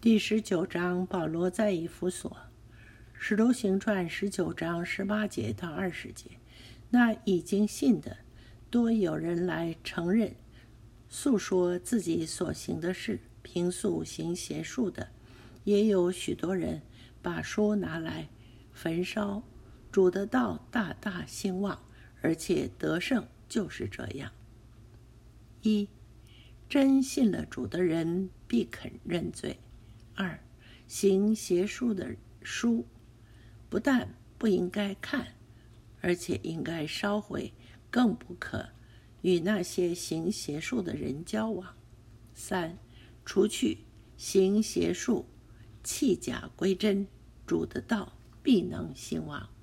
第19章，保罗在以弗所。使徒行传19章18节到20节。那已经信的，多有人来承认，诉说自己所行的事，平素行邪术的，也有许多人把书拿来焚烧。主的道大大兴旺，而且得胜就是这样。1. 真信了主的人必肯认罪。2. 行邪术的书不但不应该看，而且应该烧毁，更不可与那些行邪术的人交往。3. 除去行邪术，弃假归真，主的道必能兴旺。